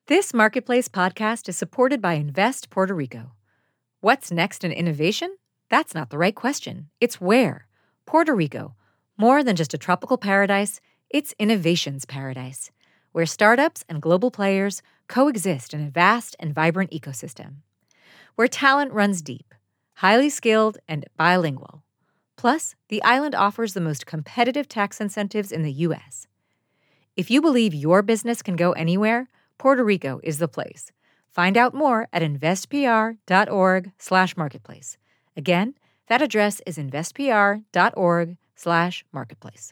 This Marketplace podcast is supported by Invest Puerto Rico. What's next in innovation? That's not the right question. It's where. Puerto Rico. More than just a tropical paradise, it's innovation's paradise, where startups and global players coexist in a vast and vibrant ecosystem. Where talent runs deep, highly skilled, and bilingual. Plus, the island offers the most competitive tax incentives in the U.S. If you believe your business can go anywhere, Puerto Rico is the place. Find out more at investpr.org/marketplace. Again, that address is investpr.org/marketplace.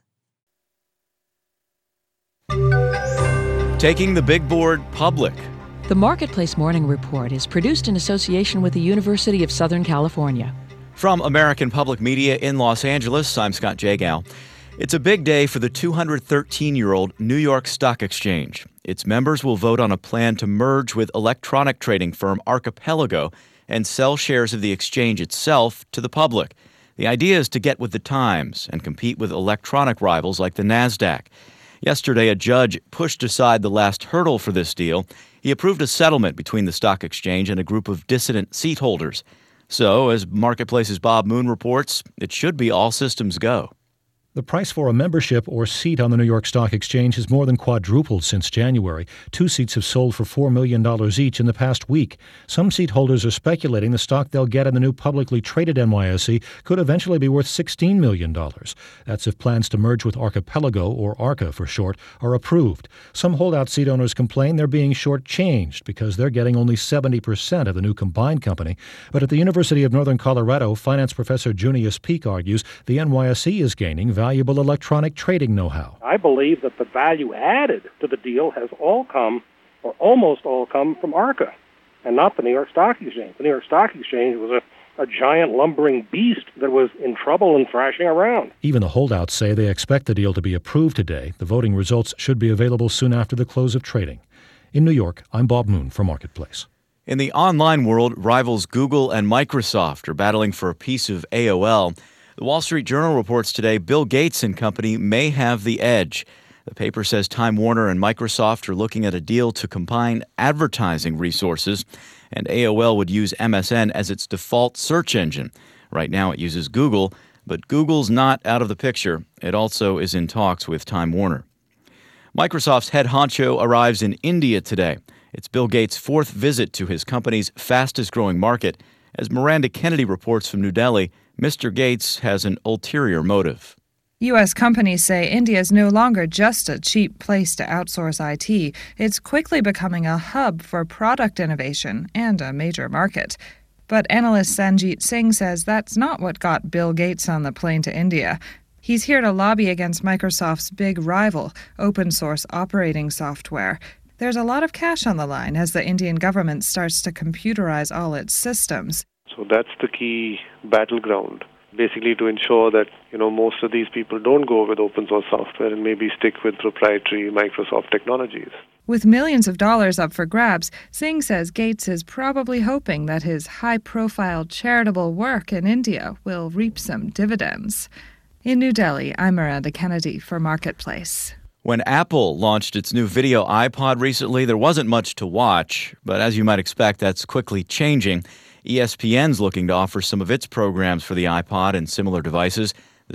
Taking the big board public. The Marketplace Morning Report is produced in association with the University of Southern California. From American Public Media in Los Angeles, I'm Scott Jagow. It's a big day for the 213-year-old New York Stock Exchange. Its members will vote on a plan to merge with electronic trading firm Archipelago and sell shares of the exchange itself to the public. The idea is to get with the times and compete with electronic rivals like the NASDAQ. Yesterday, a judge pushed aside the last hurdle for this deal. He approved a settlement between the stock exchange and a group of dissident seat holders. So, as Marketplace's Bob Moon reports, it should be all systems go. The price for a membership or seat on the New York Stock Exchange has more than quadrupled since January. 2 seats have sold for $4 million each in the past week. Some seat holders are speculating the stock they'll get in the new publicly traded NYSE could eventually be worth $16 million. That's if plans to merge with Archipelago, or ARCA for short, are approved. Some holdout seat owners complain they're being shortchanged because they're getting only 70% of the new combined company. But at the University of Northern Colorado, finance professor Junius Peak argues the NYSE is gaining valuable electronic trading know-how. I believe that the value added to the deal has all come, or almost all come, from ARCA, and not the New York Stock Exchange. The New York Stock Exchange was a giant lumbering beast that was in trouble and thrashing around. Even the holdouts say they expect the deal to be approved today. The voting results should be available soon after the close of trading. In New York, I'm Bob Moon for Marketplace. In the online world, rivals Google and Microsoft are battling for a piece of AOL. The Wall Street Journal reports today Bill Gates and company may have the edge. The paper says Time Warner and Microsoft are looking at a deal to combine advertising resources, and AOL would use MSN as its default search engine. Right now it uses Google, but Google's not out of the picture. It also is in talks with Time Warner. Microsoft's head honcho arrives in India today. It's Bill Gates' 4th visit to his company's fastest-growing market. As Miranda Kennedy reports from New Delhi, Mr. Gates has an ulterior motive. U.S. companies say India is no longer just a cheap place to outsource IT. It's quickly becoming a hub for product innovation and a major market. But analyst Sanjit Singh says that's not what got Bill Gates on the plane to India. He's here to lobby against Microsoft's big rival, open-source operating software. There's a lot of cash on the line as the Indian government starts to computerize all its systems. So that's the key battleground, basically to ensure that, most of these people don't go with open source software and maybe stick with proprietary Microsoft technologies. With millions of dollars up for grabs, Singh says Gates is probably hoping that his high-profile charitable work in India will reap some dividends. In New Delhi, I'm Miranda Kennedy for Marketplace. When Apple launched its new video iPod recently, there wasn't much to watch, but as you might expect, that's quickly changing. ESPN's looking to offer some of its programs for the iPod and similar devices. The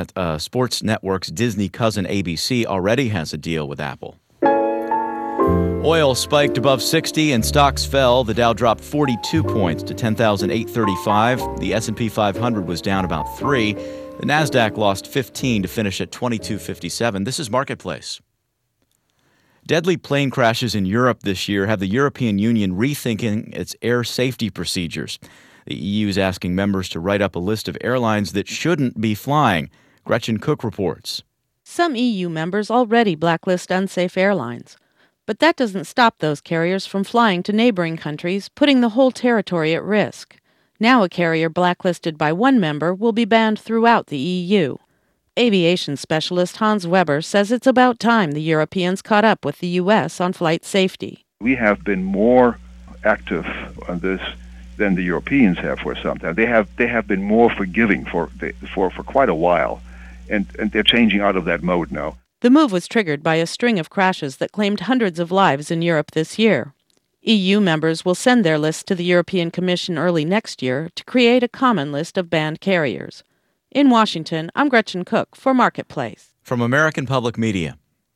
sports network's Disney cousin ABC already has a deal with Apple. Oil spiked above 60 and stocks fell. The Dow dropped 42 points to 10,835. The S&P 500 was down about 3. The NASDAQ lost 15 to finish at 2257. This is Marketplace. Deadly plane crashes in Europe this year have the European Union rethinking its air safety procedures. The EU is asking members to write up a list of airlines that shouldn't be flying. Gretchen Cook reports. Some EU members already blacklist unsafe airlines. But that doesn't stop those carriers from flying to neighboring countries, putting the whole territory at risk. Now a carrier blacklisted by one member will be banned throughout the EU. Aviation specialist Hans Weber says it's about time the Europeans caught up with the U.S. on flight safety. We have been more active on this than the Europeans have for some time. They have been more forgiving for quite a while, and they're changing out of that mode now. The move was triggered by a string of crashes that claimed hundreds of lives in Europe this year. EU members will send their list to the European Commission early next year to create a common list of banned carriers. In Washington, I'm Gretchen Cook for Marketplace. From American Public Media.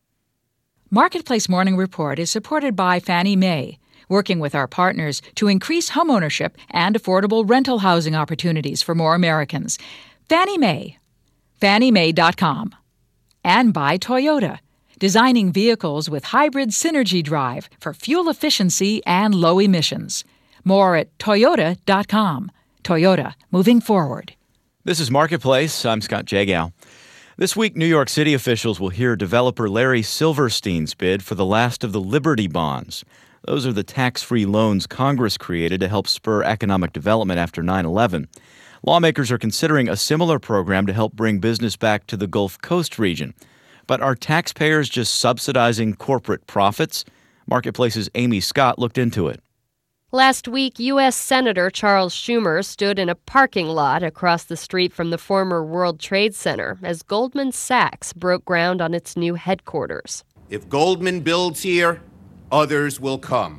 Marketplace Morning Report is supported by Fannie Mae, working with our partners to increase homeownership and affordable rental housing opportunities for more Americans. Fannie Mae, FannieMae.com. And by Toyota, designing vehicles with hybrid synergy drive for fuel efficiency and low emissions. More at Toyota.com. Toyota, moving forward. This is Marketplace. I'm Scott Jagow. This week, New York City officials will hear developer Larry Silverstein's bid for the last of the Liberty Bonds. Those are the tax-free loans Congress created to help spur economic development after 9/11. Lawmakers are considering a similar program to help bring business back to the Gulf Coast region. But are taxpayers just subsidizing corporate profits? Marketplace's Amy Scott looked into it. Last week, U.S. Senator Charles Schumer stood in a parking lot across the street from the former World Trade Center as Goldman Sachs broke ground on its new headquarters. If Goldman builds here, others will come.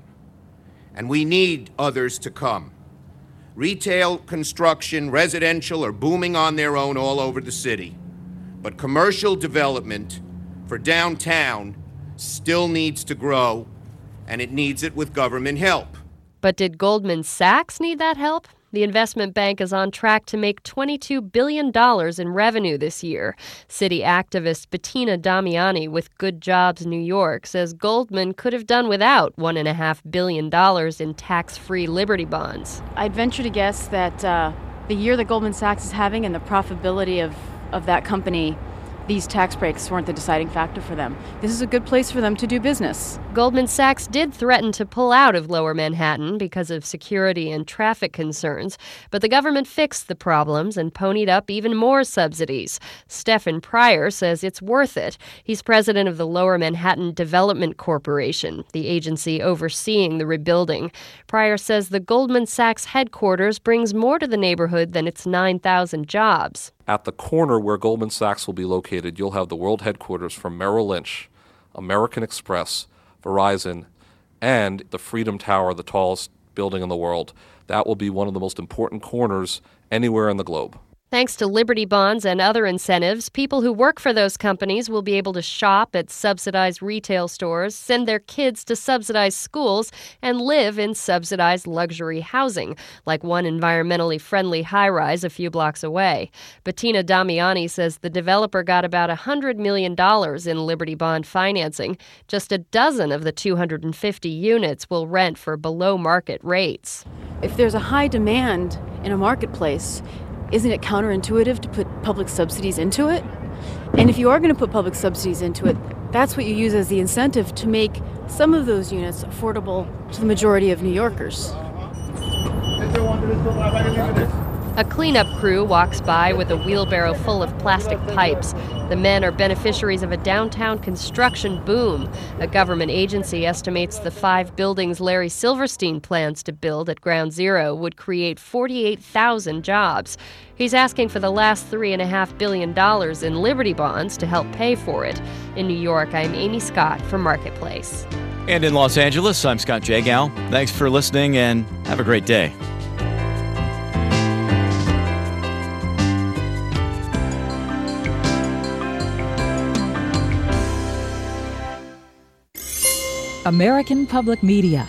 And we need others to come. Retail, construction, residential are booming on their own all over the city. But commercial development for downtown still needs to grow, and it needs it with government help. But did Goldman Sachs need that help? The investment bank is on track to make $22 billion in revenue this year. City activist Bettina Damiani with Good Jobs New York says Goldman could have done without $1.5 billion in tax-free Liberty bonds. I'd venture to guess that the year that Goldman Sachs is having and the profitability of that company, these tax breaks weren't the deciding factor for them. This is a good place for them to do business. Goldman Sachs did threaten to pull out of Lower Manhattan because of security and traffic concerns, but the government fixed the problems and ponied up even more subsidies. Stephen Pryor says it's worth it. He's president of the Lower Manhattan Development Corporation, the agency overseeing the rebuilding. Pryor says the Goldman Sachs headquarters brings more to the neighborhood than its 9,000 jobs. At the corner where Goldman Sachs will be located, you'll have the world headquarters for Merrill Lynch, American Express, Verizon, and the Freedom Tower, the tallest building in the world. That will be one of the most important corners anywhere in the globe. Thanks to Liberty bonds and other incentives, people who work for those companies will be able to shop at subsidized retail stores, send their kids to subsidized schools, and live in subsidized luxury housing, like one environmentally friendly high-rise a few blocks away. Bettina Damiani says the developer got about $100 million in Liberty bond financing. Just a dozen of the 250 units will rent for below-market rates. If there's a high demand in a marketplace, isn't it counterintuitive to put public subsidies into it? And if you are going to put public subsidies into it, that's what you use as the incentive to make some of those units affordable to the majority of New Yorkers. A cleanup crew walks by with a wheelbarrow full of plastic pipes. The men are beneficiaries of a downtown construction boom. A government agency estimates the 5 buildings Larry Silverstein plans to build at Ground Zero would create 48,000 jobs. He's asking for the last $3.5 billion in Liberty bonds to help pay for it. In New York, I'm Amy Scott for Marketplace. And in Los Angeles, I'm Scott Jagow. Thanks for listening and have a great day. American Public Media.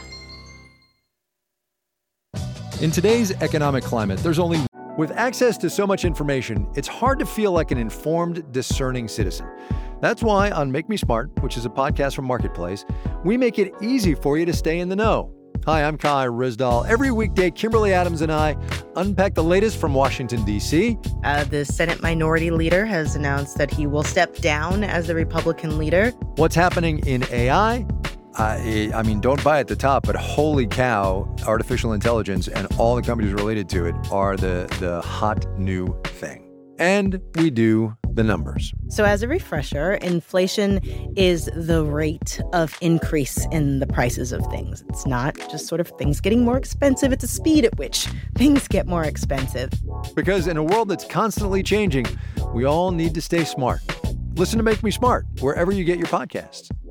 In today's economic climate, there's only... With access to so much information, it's hard to feel like an informed, discerning citizen. That's why on Make Me Smart, which is a podcast from Marketplace, we make it easy for you to stay in the know. Hi, I'm Kai Rizdal. Every weekday, Kimberly Adams and I unpack the latest from Washington, D.C. The Senate Minority Leader has announced that he will step down as the Republican leader. What's happening in AI? I mean, don't buy at the top, but holy cow, artificial intelligence and all the companies related to it are the hot new thing. And we do the numbers. So as a refresher, inflation is the rate of increase in the prices of things. It's not just sort of things getting more expensive. It's the speed at which things get more expensive. Because in a world that's constantly changing, we all need to stay smart. Listen to Make Me Smart wherever you get your podcasts.